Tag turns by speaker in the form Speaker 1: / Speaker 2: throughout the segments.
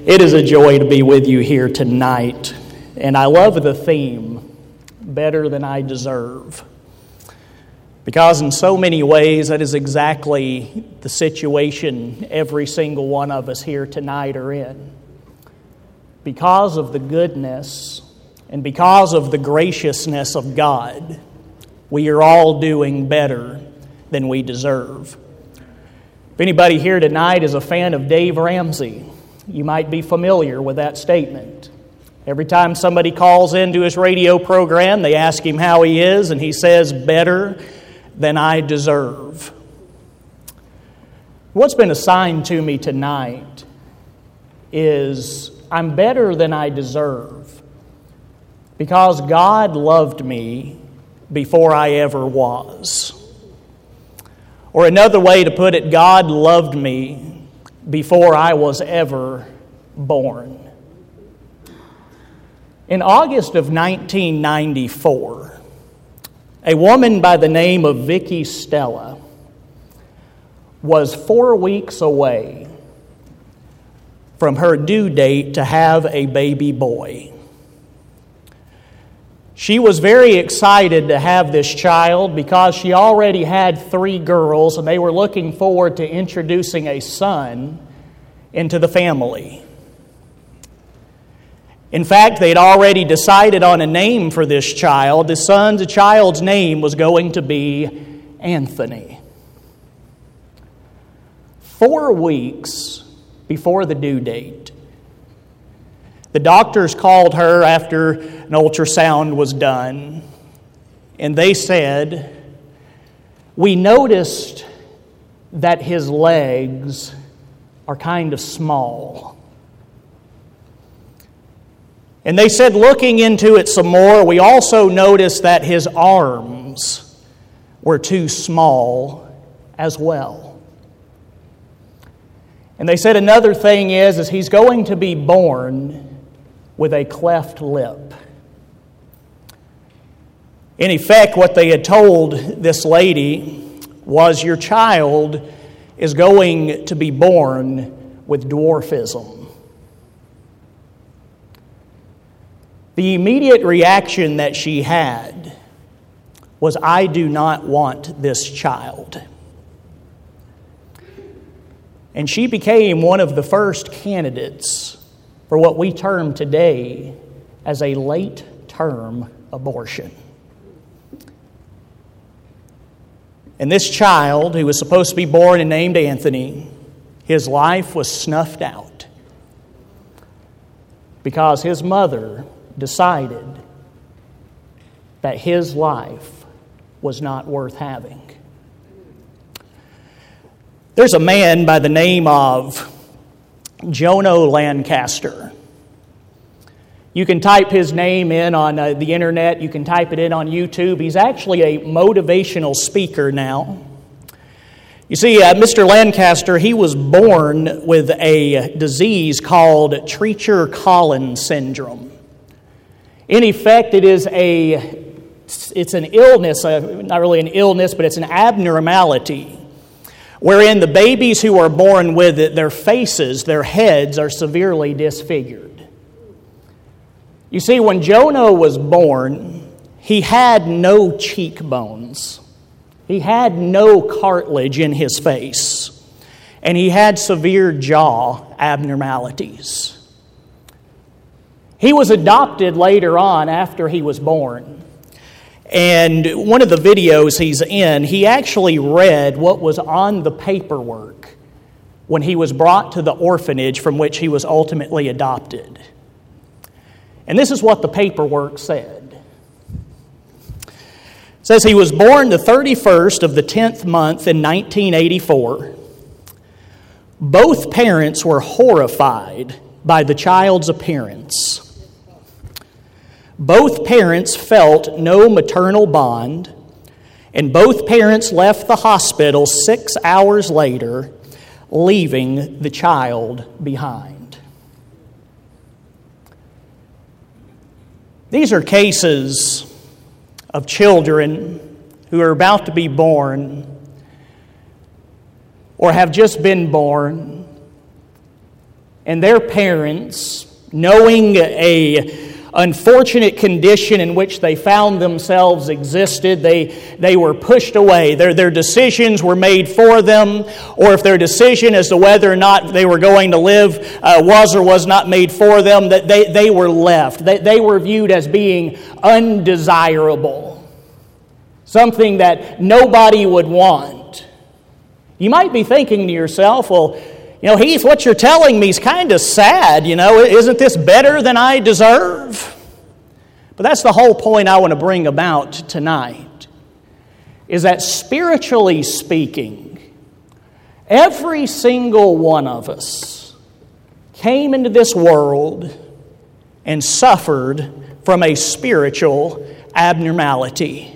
Speaker 1: It is a joy to be with you here tonight, and I love the theme, Better Than I Deserve, because in so many ways that is exactly the situation every single one of us here tonight are in. Because of the goodness and because of the graciousness of God, we are all doing better than we deserve. If anybody here tonight is a fan of Dave Ramsey, you might be familiar with that statement. Every time somebody calls into his radio program, they ask him how he is, and he says, better than I deserve. What's been assigned to me tonight is I'm better than I deserve because God loved me before I ever was. Or another way to put it, God loved me before I was ever born. In August of 1994, a woman by the name of Vicky Stella was 4 weeks away from her due date to have a baby boy. She was very excited to have this child because she already had 3 girls and they were looking forward to introducing a son into the family. In fact, they'd already decided on a name for this child. The child's name was going to be Anthony. 4 weeks before the due date, the doctors called her after an ultrasound was done, and they said, "We noticed that his legs are kind of small." And they said, looking into it some more, we also noticed that his arms were too small as well. And they said another thing is he's going to be born with a cleft lip. In effect, what they had told this lady was, your child is going to be born with dwarfism. The immediate reaction that she had was, I do not want this child. And she became one of the first candidates for what we term today as a late-term abortion. And this child, who was supposed to be born and named Anthony, his life was snuffed out because his mother decided that his life was not worth having. There's a man by the name of Jono Lancaster. You can type his name in on the internet. You can type it in on YouTube. He's actually a motivational speaker now. You see, Mr. Lancaster, he was born with a disease called Treacher-Collins syndrome. In effect, it's an illness, not really an illness, but it's an abnormality wherein the babies who are born with it, their faces, their heads are severely disfigured. You see, when Jono was born, he had no cheekbones. He had no cartilage in his face. And he had severe jaw abnormalities. He was adopted later on after he was born. And one of the videos he's in, he actually read what was on the paperwork when he was brought to the orphanage from which he was ultimately adopted. And this is what the paperwork said. It says he was born the 31st of the 10th month in 1984. Both parents were horrified by the child's appearance. Both parents felt no maternal bond, and both parents left the hospital 6 hours later, leaving the child behind. These are cases of children who are about to be born or have just been born and their parents, knowing a unfortunate condition in which they found themselves existed, they were pushed away. Their decisions were made for them, or if their decision as to whether or not they were going to live was or was not made for them, that they were left. They were viewed as being undesirable, something that nobody would want. You might be thinking to yourself, well, Heath, what you're telling me is kind of sad. Isn't this better than I deserve? But that's the whole point I want to bring about tonight, is that spiritually speaking, every single one of us came into this world and suffered from a spiritual abnormality.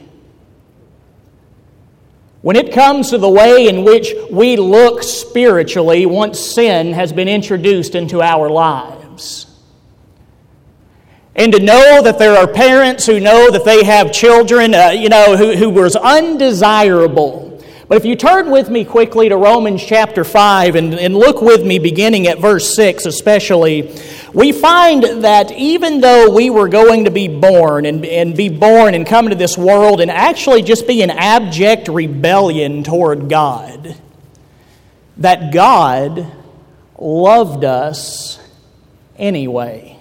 Speaker 1: When it comes to the way in which we look spiritually once sin has been introduced into our lives. And to know that there are parents who know that they have children, who was undesirable. But if you turn with me quickly to Romans chapter 5 and look with me beginning at verse 6 especially, we find that even though we were going to be born and come into this world and actually just be in abject rebellion toward God, that God loved us anyway.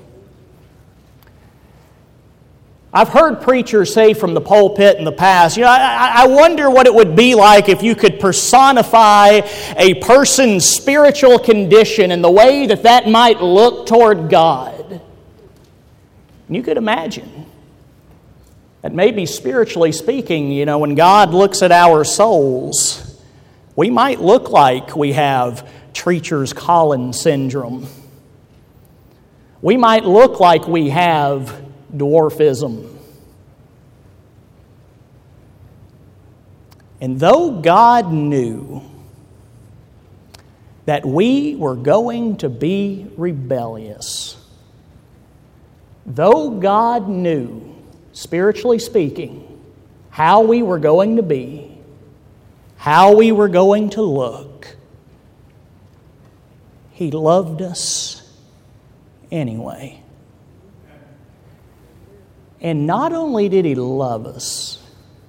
Speaker 1: I've heard preachers say from the pulpit in the past, I wonder what it would be like if you could personify a person's spiritual condition and the way that might look toward God. And you could imagine that maybe spiritually speaking, when God looks at our souls, we might look like we have Treacher's-Collins syndrome. We might look like we have dwarfism. And though God knew that we were going to be rebellious, though God knew, spiritually speaking, how we were going to be, how we were going to look, He loved us anyway. And not only did He love us,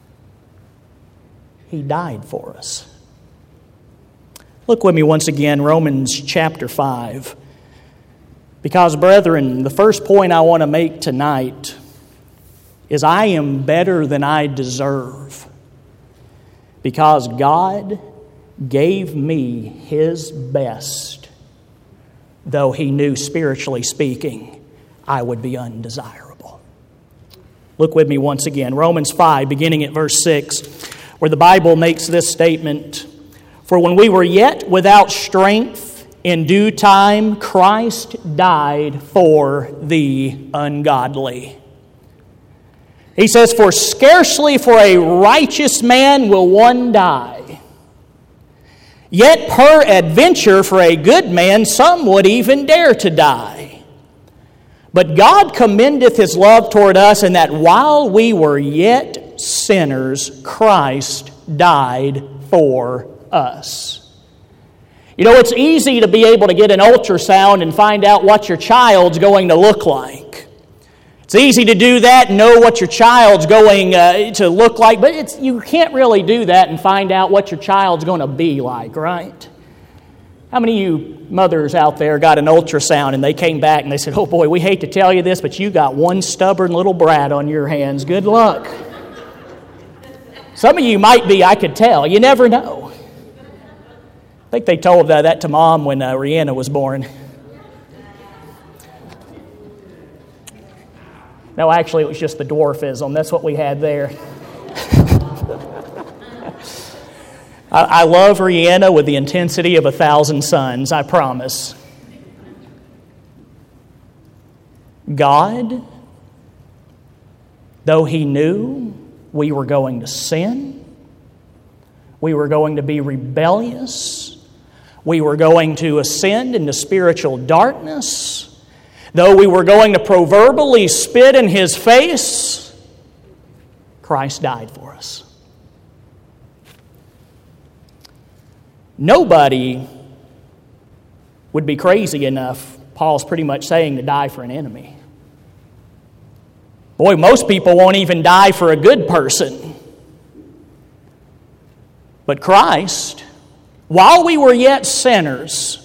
Speaker 1: He died for us. Look with me once again, Romans chapter 5. Because, brethren, the first point I want to make tonight is I am better than I deserve, because God gave me His best, though He knew, spiritually speaking, I would be undesirable. Look with me once again, Romans 5, beginning at verse 6, where the Bible makes this statement, "For when we were yet without strength, in due time Christ died for the ungodly." He says, "For scarcely for a righteous man will one die. Yet peradventure for a good man some would even dare to die. But God commendeth His love toward us, in that while we were yet sinners, Christ died for us." It's easy to be able to get an ultrasound and find out what your child's going to look like. It's easy to do that and know what your child's going to look like, but you can't really do that and find out what your child's going to be like, right? How many of you mothers out there got an ultrasound and they came back and they said, "Oh boy, we hate to tell you this, but you got one stubborn little brat on your hands. Good luck." Some of you might be, I could tell. You never know. I think they told that to Mom when Rihanna was born. No, actually, it was just the dwarfism. That's what we had there. I love Rihanna with the intensity of 1,000 suns, I promise. God, though He knew we were going to sin, we were going to be rebellious, we were going to ascend into spiritual darkness, though we were going to proverbially spit in His face, Christ died for us. Nobody would be crazy enough, Paul's pretty much saying, to die for an enemy. Boy, most people won't even die for a good person. But Christ, while we were yet sinners,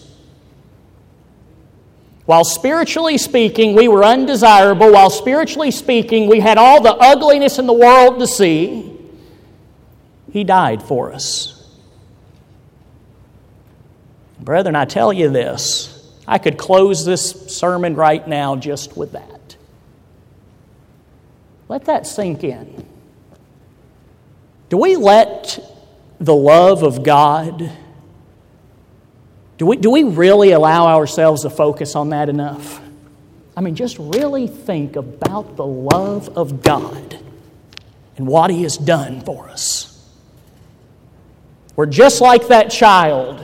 Speaker 1: while spiritually speaking we were undesirable, while spiritually speaking we had all the ugliness in the world to see, He died for us. Brethren, I tell you this, I could close this sermon right now just with that. Let that sink in. Do we let the love of God, do we really allow ourselves to focus on that enough? I mean, just really think about the love of God and what He has done for us. We're just like that child.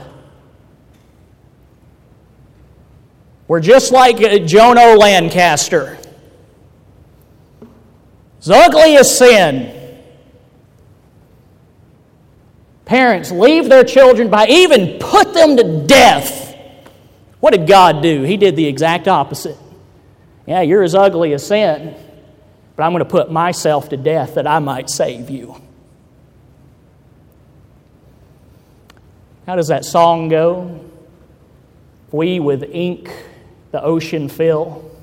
Speaker 1: We're just like Jono Lancaster. As ugly as sin. Parents leave their children by even put them to death. What did God do? He did the exact opposite. Yeah, you're as ugly as sin, but I'm going to put myself to death that I might save you. How does that song go? We with ink the ocean fill.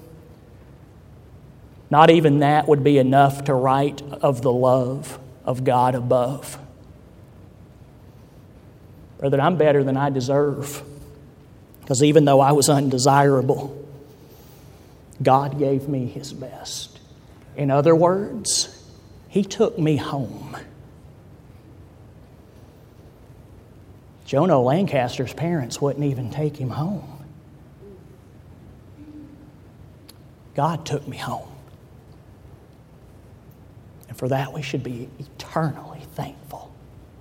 Speaker 1: Not even that would be enough to write of the love of God above. Brother, I'm better than I deserve. Because even though I was undesirable, God gave me His best. In other words, He took me home. Jono Lancaster's parents wouldn't even take him home. God took me home. And for that we should be eternally thankful.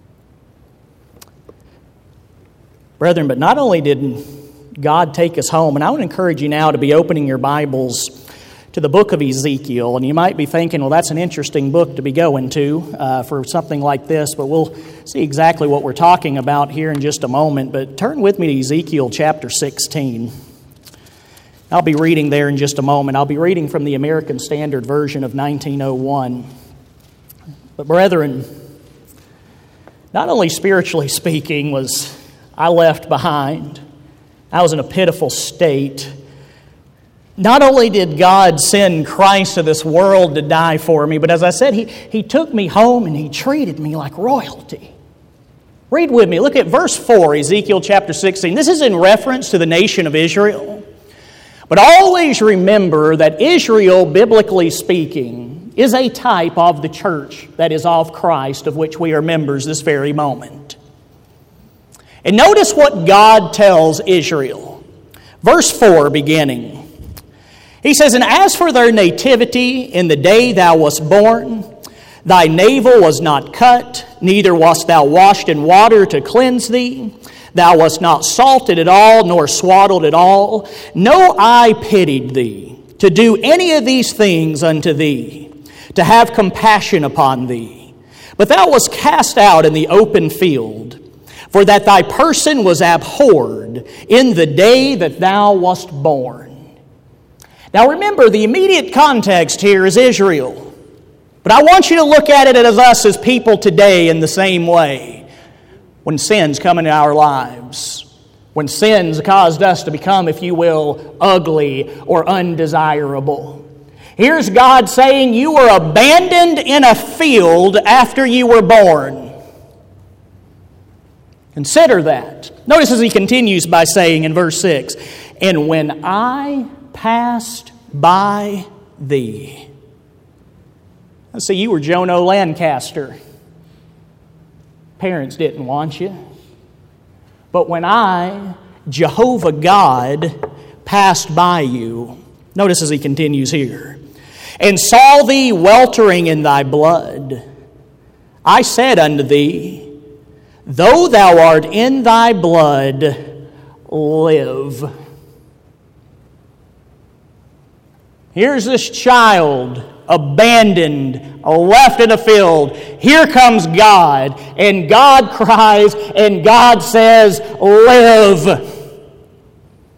Speaker 1: Brethren, but not only did God take us home, and I would encourage you now to be opening your Bibles to the book of Ezekiel. And you might be thinking, well, that's an interesting book to be going to for something like this, but we'll see exactly what we're talking about here in just a moment. But turn with me to Ezekiel chapter 16. I'll be reading there in just a moment. I'll be reading from the American Standard Version of 1901. But brethren, not only spiritually speaking was I left behind, I was in a pitiful state. Not only did God send Christ to this world to die for me, but as I said, He took me home and He treated me like royalty. Read with me. Look at verse 4, Ezekiel chapter 16. This is in reference to the nation of Israel. But always remember that Israel, biblically speaking, is a type of the church that is of Christ, of which we are members this very moment. And notice what God tells Israel. Verse 4 beginning. He says, "And as for their nativity in the day thou wast born, thy navel was not cut, neither wast thou washed in water to cleanse thee. Thou wast not salted at all, nor swaddled at all. No eye pitied thee, to do any of these things unto thee, to have compassion upon thee. But thou wast cast out in the open field, for that thy person was abhorred in the day that thou wast born." Now remember, the immediate context here is Israel. But I want you to look at it as us as people today in the same way. When sins come into our lives, when sins caused us to become, if you will, ugly or undesirable. Here's God saying, you were abandoned in a field after you were born. Consider that. Notice as He continues by saying in verse 6, "And when I passed by thee." Let's see, you were Jono Lancaster. Parents didn't want you. But when I, Jehovah God, passed by you, notice as He continues here, "and saw thee weltering in thy blood, I said unto thee, though thou art in thy blood, live." Here's this child, abandoned, left in a field. Here comes God, and God cries, and God says, live.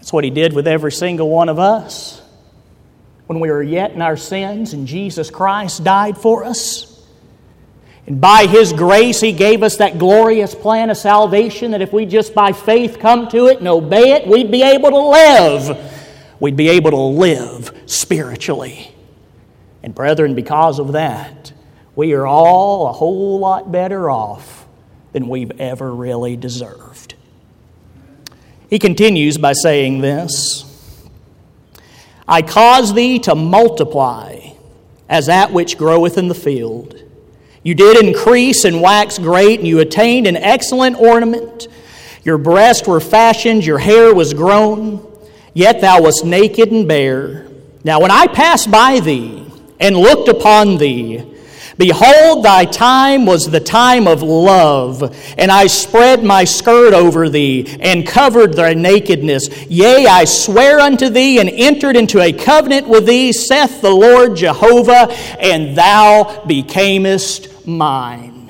Speaker 1: That's what He did with every single one of us. When we were yet in our sins and Jesus Christ died for us. And by His grace, He gave us that glorious plan of salvation that if we just by faith come to it and obey it, we'd be able to live. We'd be able to live spiritually. And brethren, because of that, we are all a whole lot better off than we've ever really deserved. He continues by saying this, I cause thee to multiply as that which groweth in the field. You did increase and wax great, and you attained an excellent ornament. Your breasts were fashioned, your hair was grown, yet thou wast naked and bare. Now when I passed by thee and looked upon thee, behold, thy time was the time of love, and I spread my skirt over thee, and covered thy nakedness. Yea, I swear unto thee, and entered into a covenant with thee, saith the Lord Jehovah, and thou becamest mine.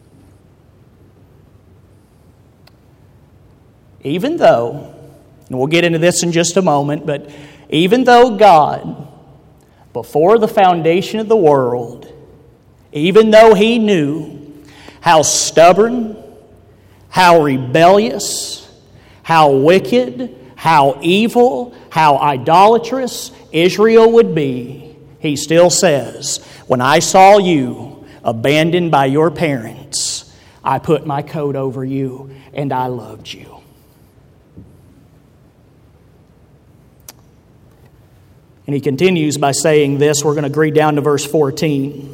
Speaker 1: Even though, and we'll get into this in just a moment, but even though God, before the foundation of the world, even though He knew how stubborn, how rebellious, how wicked, how evil, how idolatrous Israel would be, He still says, when I saw you abandoned by your parents, I put my coat over you and I loved you. And He continues by saying this. We're going to read down to verse 14.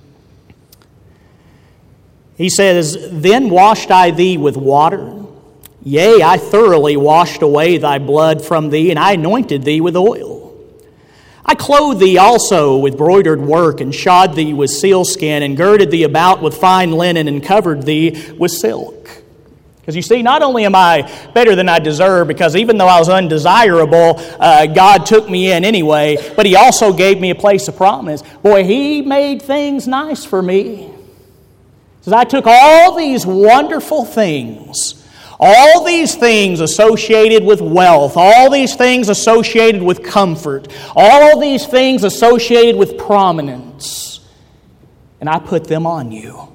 Speaker 1: He says, Then washed I thee with water. Yea, I thoroughly washed away thy blood from thee, and I anointed thee with oil. I clothed thee also with broidered work, and shod thee with sealskin, and girded thee about with fine linen, and covered thee with silk. Because you see, not only am I better than I deserve, because even though I was undesirable, God took me in anyway, but He also gave me a place of promise. Boy, He made things nice for me. So I took all these wonderful things, all these things associated with wealth, all these things associated with comfort, all these things associated with prominence, and I put them on you.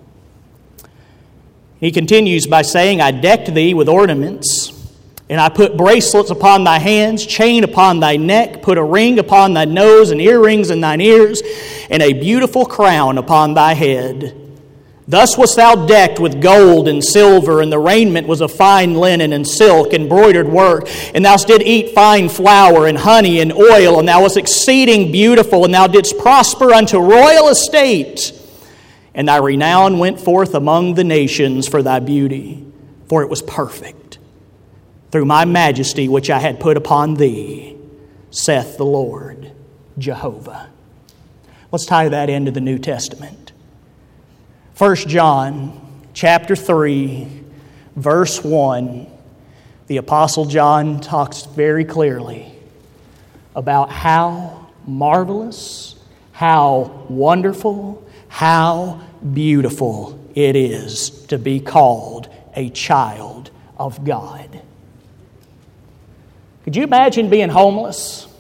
Speaker 1: He continues by saying, I decked thee with ornaments, and I put bracelets upon thy hands, chain upon thy neck, put a ring upon thy nose, and earrings in thine ears, and a beautiful crown upon thy head. Thus wast thou decked with gold and silver, and the raiment was of fine linen and silk and broidered work. And thou didst eat fine flour and honey and oil, and thou wast exceeding beautiful, and thou didst prosper unto royal estate. And thy renown went forth among the nations for thy beauty, for it was perfect, through my majesty which I had put upon thee, saith the Lord Jehovah. Let's tie that into the New Testament. 1 John chapter 3, verse 1, the Apostle John talks very clearly about how marvelous, how wonderful, how beautiful it is to be called a child of God. Could you imagine being homeless?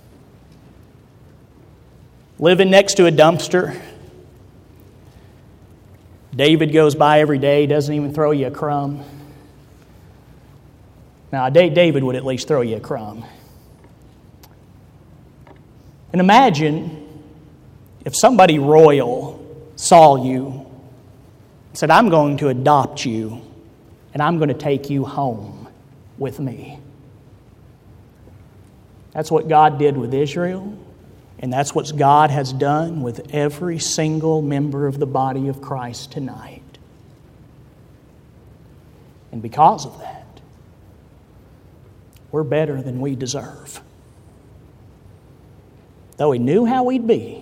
Speaker 1: Living next to a dumpster? David goes by every day, doesn't even throw you a crumb. Now, David would at least throw you a crumb. And imagine if somebody royal saw you and said, I'm going to adopt you and I'm going to take you home with me. That's what God did with Israel. And that's what God has done with every single member of the body of Christ tonight. And because of that, we're better than we deserve. Though He knew how we'd be.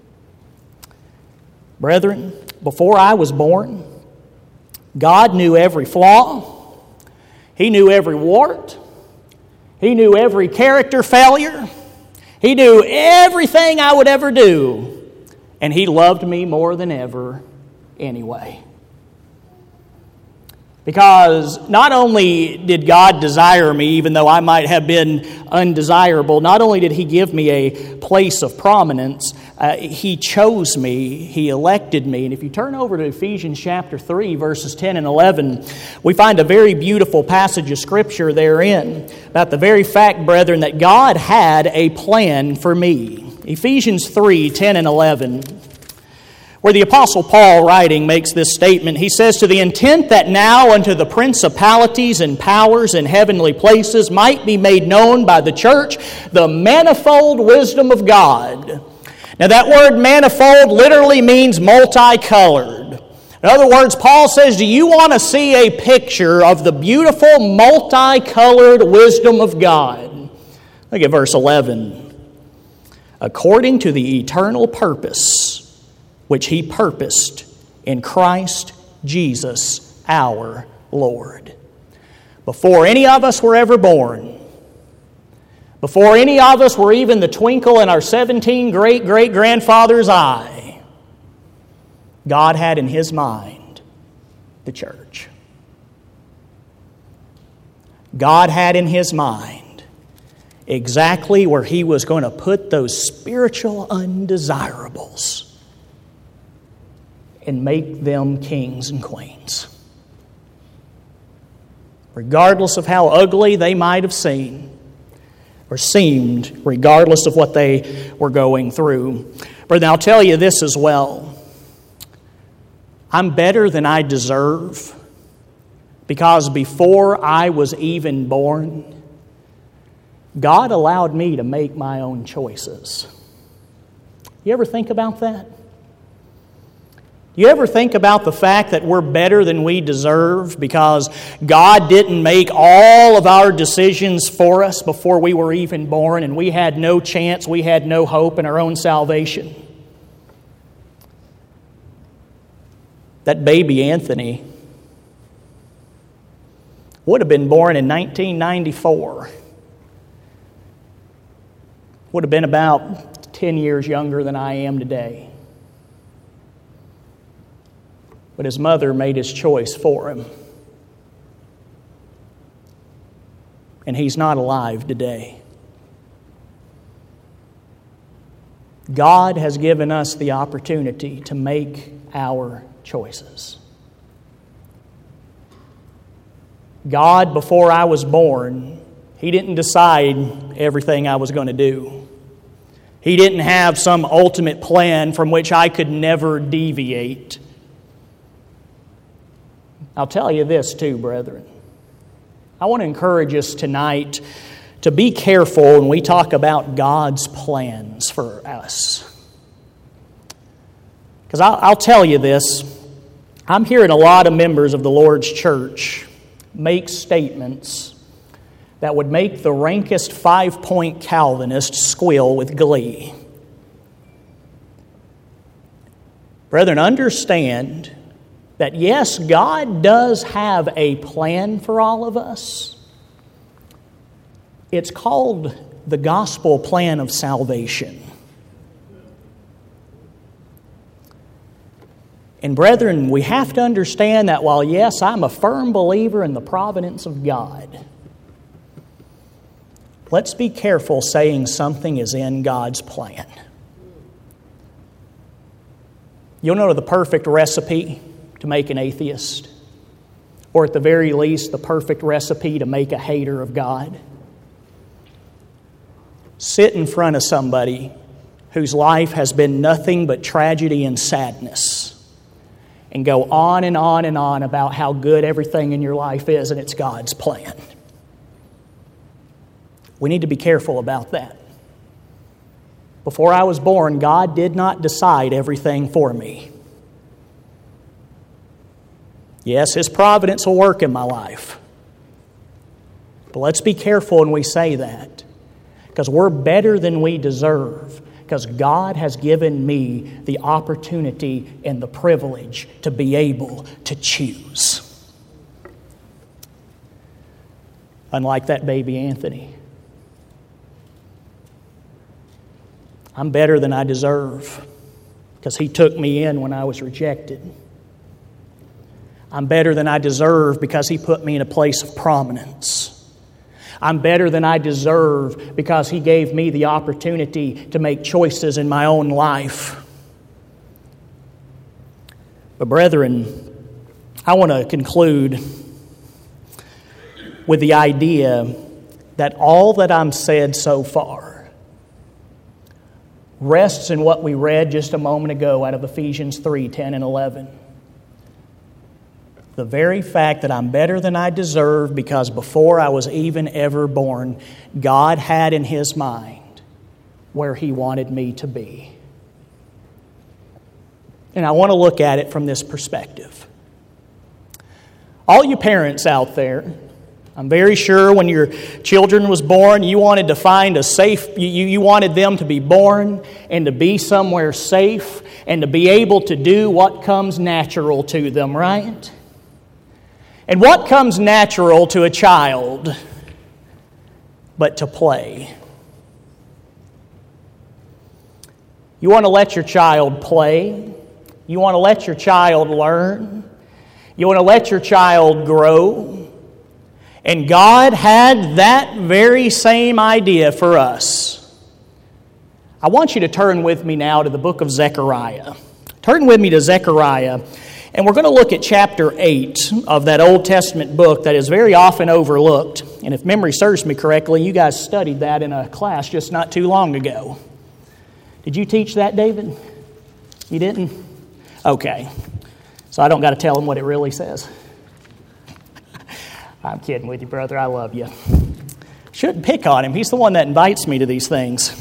Speaker 1: Brethren, before I was born, God knew every flaw. He knew every wart. He knew every character failure. He knew everything I would ever do, and He loved me more than ever anyway. Because not only did God desire me, even though I might have been undesirable, not only did He give me a place of prominence, He chose me, He elected me. And if you turn over to Ephesians chapter 3, verses 10 and 11, we find a very beautiful passage of Scripture therein about the very fact, brethren, that God had a plan for me. Ephesians 3, 10 and 11. Where the Apostle Paul, writing, makes this statement. He says, "To the intent that now unto the principalities and powers in heavenly places might be made known by the church the manifold wisdom of God." Now that word manifold literally means multicolored. In other words, Paul says, do you want to see a picture of the beautiful multicolored wisdom of God? Look at verse 11. "According to the eternal purpose which He purposed in Christ Jesus our Lord." Before any of us were ever born, before any of us were even the twinkle in our 17 great-great-grandfather's eye, God had in His mind the church. God had in His mind exactly where He was going to put those spiritual undesirables and make them kings and queens. Regardless of how ugly they might have seen or seemed, regardless of what they were going through. But I'll tell you this as well. I'm better than I deserve because before I was even born, God allowed me to make my own choices. You ever think about that? You ever think about the fact that we're better than we deserve because God didn't make all of our decisions for us before we were even born and we had no chance, we had no hope in our own salvation? That baby Anthony would have been born in 1994. Would have been about 10 years younger than I am today. But his mother made his choice for him. And he's not alive today. God has given us the opportunity to make our choices. God, before I was born, He didn't decide everything I was going to do. He didn't have some ultimate plan from which I could never deviate. I'll tell you this too, brethren. I want to encourage us tonight to be careful when we talk about God's plans for us. Because I'll tell you this, I'm hearing a lot of members of the Lord's church make statements that would make the rankest 5-point Calvinist squeal with glee. Brethren, understand that yes, God does have a plan for all of us. It's called the gospel plan of salvation. And brethren, we have to understand that while yes, I'm a firm believer in the providence of God, let's be careful saying something is in God's plan. You'll know the perfect recipe to make an atheist, or at the very least, the perfect recipe to make a hater of God. Sit in front of somebody whose life has been nothing but tragedy and sadness and go on and on and on about how good everything in your life is and it's God's plan. We need to be careful about that. Before I was born, God did not decide everything for me. Yes, His providence will work in my life. But let's be careful when we say that, because we're better than we deserve, because God has given me the opportunity and the privilege to be able to choose. Unlike that baby Anthony. I'm better than I deserve, because He took me in when I was rejected. I'm better than I deserve because He put me in a place of prominence. I'm better than I deserve because He gave me the opportunity to make choices in my own life. But brethren, I want to conclude with the idea that all that I'm said so far rests in what we read just a moment ago out of Ephesians 3:10 and 11. The very fact that I'm better than I deserve because before I was even ever born, God had in His mind where He wanted me to be. And I want to look at it from this perspective. All you parents out there, I'm very sure when your children was born, you wanted to find a safe, you wanted them to be born and to be somewhere safe and to be able to do what comes natural to them, right? And what comes natural to a child but to play? You want to let your child play. You want to let your child learn. You want to let your child grow. And God had that very same idea for us. I want you to turn with me now to the book of Zechariah. Turn with me to Zechariah. And we're going to look at chapter 8 of that Old Testament book that is very often overlooked. And if memory serves me correctly, you guys studied that in a class just not too long ago. Did you teach that, David? You didn't? Okay. So I don't got to tell him what it really says. I'm kidding with you, brother. I love you. Shouldn't pick on him. He's the one that invites me to these things.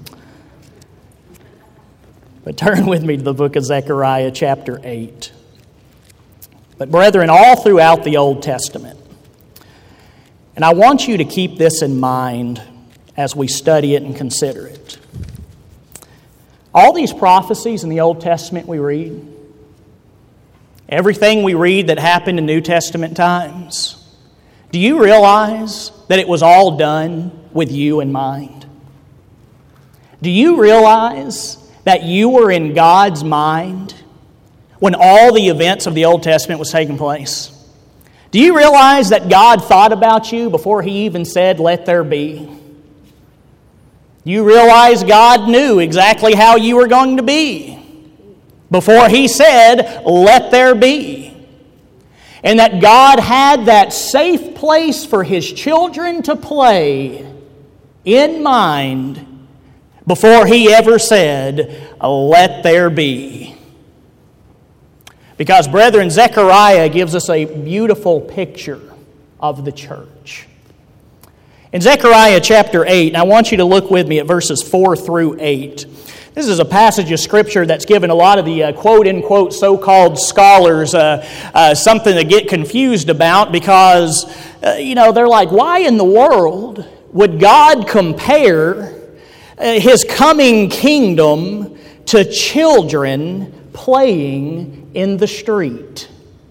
Speaker 1: But turn with me to the book of Zechariah, chapter 8. But brethren, all throughout the Old Testament, and I want you to keep this in mind as we study it and consider it. All these prophecies in the Old Testament we read, everything we read that happened in New Testament times, do you realize that it was all done with you in mind? Do you realize that you were in God's mind when all the events of the Old Testament was taking place? Do you realize that God thought about you before He even said, "Let there be"? You realize God knew exactly how you were going to be before He said, "Let there be"? And that God had that safe place for His children to play in mind before He ever said, "Let there be." Because, brethren, Zechariah gives us a beautiful picture of the church. In Zechariah chapter 8, and I want you to look with me at verses 4 through 8. This is a passage of Scripture that's given a lot of the quote-unquote so-called scholars something to get confused about because, they're like, why in the world would God compare His coming kingdom to children playing in the street?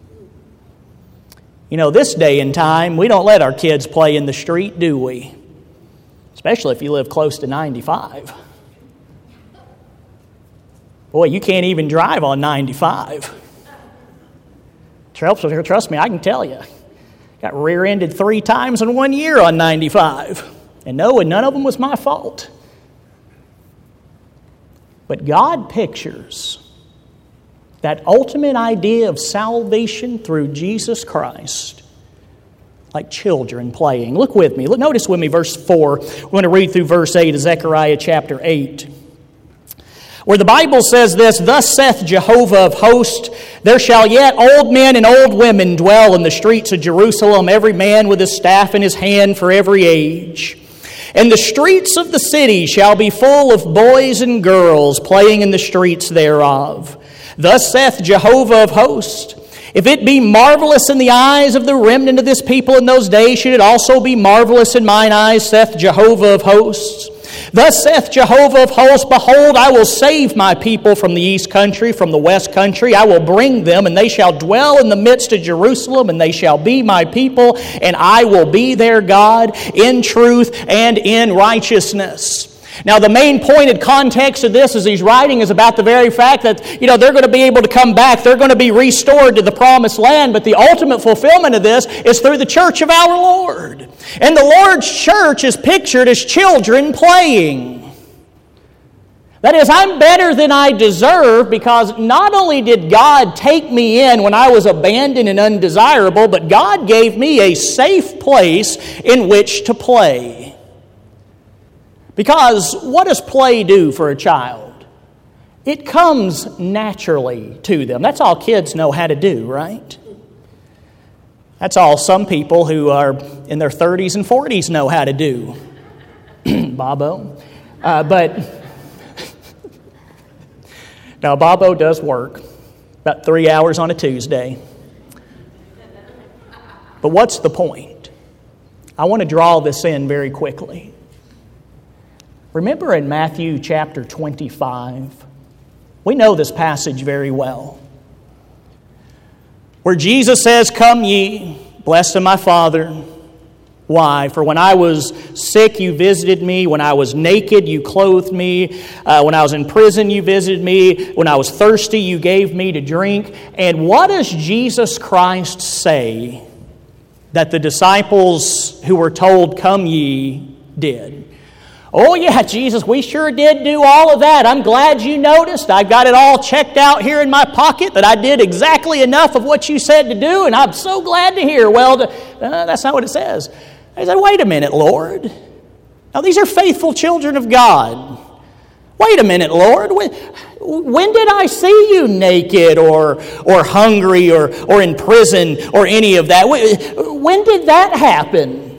Speaker 1: This day and time, we don't let our kids play in the street, do we? Especially if you live close to 95. Boy, you can't even drive on 95. Trust me, I can tell you. Got rear-ended 3 times in 1 year on 95. And none of them was my fault. But God pictures that ultimate idea of salvation through Jesus Christ like children playing. Look with me. Notice with me verse 4. We're going to read through verse 8 of Zechariah chapter 8. Where the Bible says this, "Thus saith Jehovah of hosts, there shall yet old men and old women dwell in the streets of Jerusalem, every man with his staff in his hand for every age. And the streets of the city shall be full of boys and girls playing in the streets thereof. Thus saith Jehovah of hosts, if it be marvelous in the eyes of the remnant of this people in those days, should it also be marvelous in mine eyes, saith Jehovah of hosts. Thus saith Jehovah of hosts, behold, I will save my people from the east country, from the west country. I will bring them, and they shall dwell in the midst of Jerusalem, and they shall be my people, and I will be their God in truth and in righteousness. Now, the main pointed context of this as he's writing is about the very fact that, they're going to be able to come back. They're going to be restored to the promised land. But the ultimate fulfillment of this is through the church of our Lord. And the Lord's church is pictured as children playing. That is, I'm better than I deserve because not only did God take me in when I was abandoned and undesirable, but God gave me a safe place in which to play. Because what does play do for a child? It comes naturally to them. That's all kids know how to do, right? That's all some people who are in their 30s and 40s know how to do. Bobo. Now, Bobo does work about 3 hours on a Tuesday. But what's the point? I want to draw this in very quickly. Remember in Matthew chapter 25, we know this passage very well, where Jesus says, "Come ye, blessed of my Father." Why? For when I was sick, you visited me. When I was naked, you clothed me. When I was in prison, you visited me. When I was thirsty, you gave me to drink. And what does Jesus Christ say that the disciples who were told, "Come ye," did? "Oh yeah, Jesus, we sure did do all of that. I'm glad you noticed. I've got it all checked out here in my pocket that I did exactly enough of what you said to do, and I'm so glad to hear." Well, that's not what it says. I said, "Wait a minute, Lord. Now these are faithful children of God. Wait a minute, Lord. When did I see you naked or hungry or in prison or any of that? When did that happen?"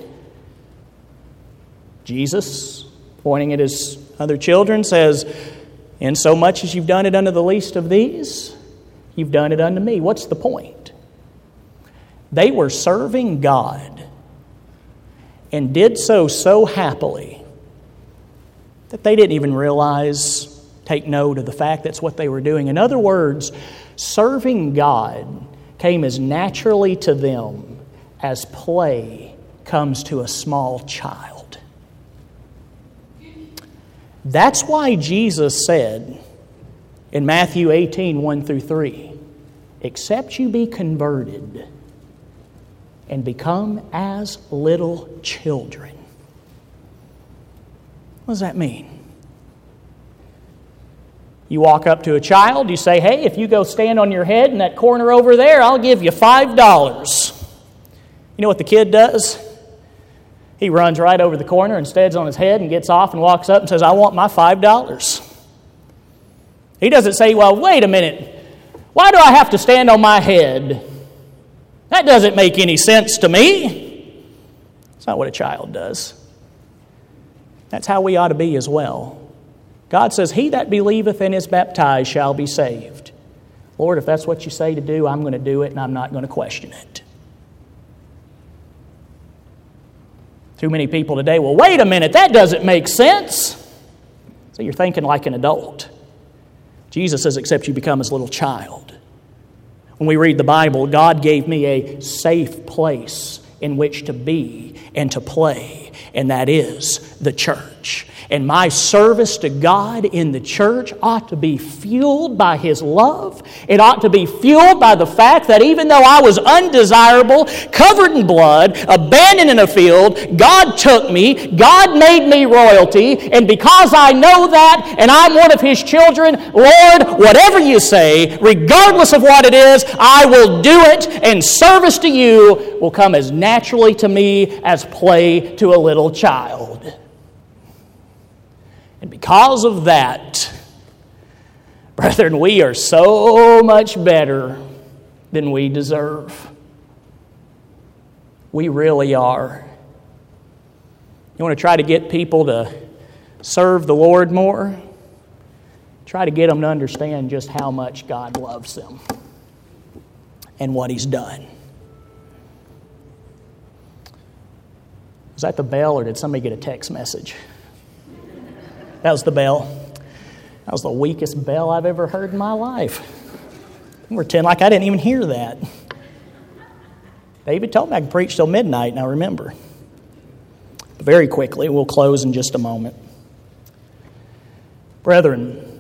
Speaker 1: Jesus, pointing at his other children, says, "Insomuch as you've done it unto the least of these, you've done it unto me." What's the point? They were serving God and did so happily that they didn't even realize, take note of the fact that's what they were doing. In other words, serving God came as naturally to them as play comes to a small child. That's why Jesus said in Matthew 18, 1 through 3, "Except you be converted and become as little children." What does that mean? You walk up to a child, you say, "Hey, if you go stand on your head in that corner over there, I'll give you $5. You know what the kid does? He runs right over the corner and stands on his head and gets off and walks up and says, "I want my $5. He doesn't say, "Well, wait a minute. Why do I have to stand on my head? That doesn't make any sense to me." That's not what a child does. That's how we ought to be as well. God says, "He that believeth and is baptized shall be saved." Lord, if that's what you say to do, I'm going to do it and I'm not going to question it. Too many people today, "Well, wait a minute, that doesn't make sense." So you're thinking like an adult. Jesus says, "Except you become as a little child." When we read the Bible, God gave me a safe place in which to be and to play, and that is the church. And my service to God in the church ought to be fueled by His love. It ought to be fueled by the fact that even though I was undesirable, covered in blood, abandoned in a field, God took me, God made me royalty, and because I know that and I'm one of His children, Lord, whatever you say, regardless of what it is, I will do it, and service to you will come as naturally to me as play to a little child. And because of that, brethren, we are so much better than we deserve. We really are. You want to try to get people to serve the Lord more? Try to get them to understand just how much God loves them and what He's done. Was that the bell, or did somebody get a text message? That was the bell. That was the weakest bell I've ever heard in my life. I'm pretend like I didn't even hear that. David told me I could preach till midnight, and I remember. Very quickly, we'll close in just a moment. Brethren,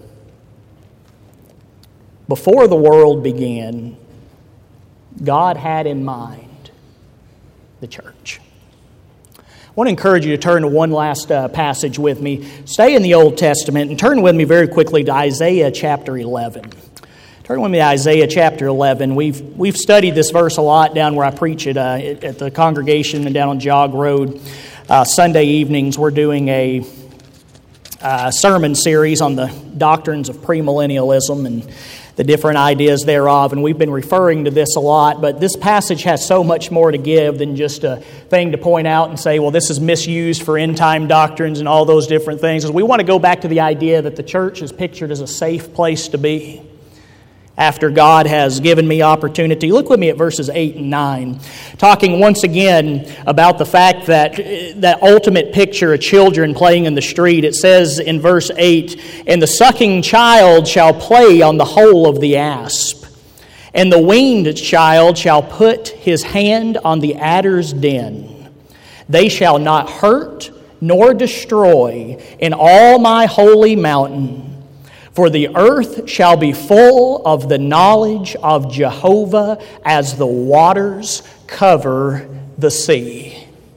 Speaker 1: before the world began, God had in mind the church. I want to encourage you to turn to one last passage with me. Stay in the Old Testament and turn with me very quickly to Isaiah chapter 11. Turn with me to Isaiah chapter 11. We've studied this verse a lot down where I preach at the congregation and down on Jog Road. Sunday evenings we're doing a sermon series on the doctrines of premillennialism and the different ideas thereof, and we've been referring to this a lot, but this passage has so much more to give than just a thing to point out and say, well, this is misused for end-time doctrines and all those different things. As we want to go back to the idea that the church is pictured as a safe place to be after God has given me opportunity. Look with me at verses 8 and 9, talking once again about the fact that that ultimate picture of children playing in the street. It says in verse 8, "And the sucking child shall play on the hole of the asp, and the weaned child shall put his hand on the adder's den. They shall not hurt nor destroy in all my holy mountain. For the earth shall be full of the knowledge of Jehovah as the waters cover the sea."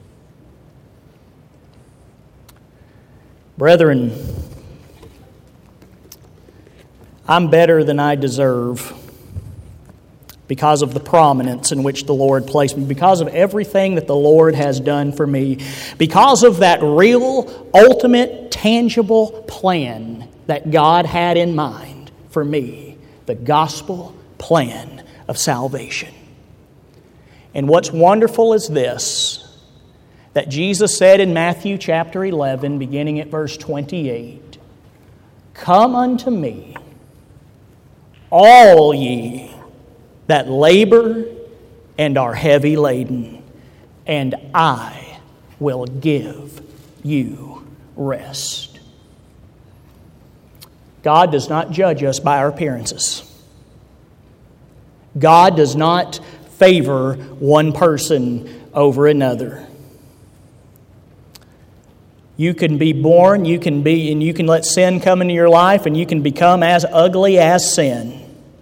Speaker 1: Brethren, I'm better than I deserve because of the prominence in which the Lord placed me, because of everything that the Lord has done for me, because of that real, ultimate, tangible plan that God had in mind for me, the gospel plan of salvation. And what's wonderful is this, that Jesus said in Matthew chapter 11, beginning at verse 28, "Come unto me, all ye that labor and are heavy laden, and I will give you rest." God does not judge us by our appearances. God does not favor one person over another. You can be born, you can let sin come into your life, and you can become as ugly as sin.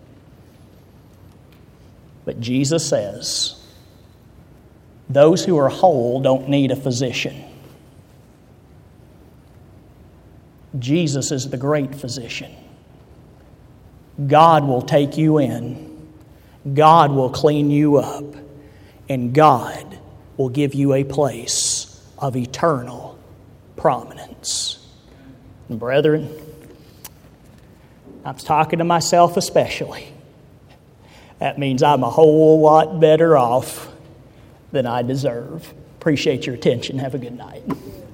Speaker 1: But Jesus says, those who are whole don't need a physician. Jesus is the great physician. God will take you in. God will clean you up. And God will give you a place of eternal prominence. And brethren, I'm talking to myself especially. That means I'm a whole lot better off than I deserve. Appreciate your attention. Have a good night.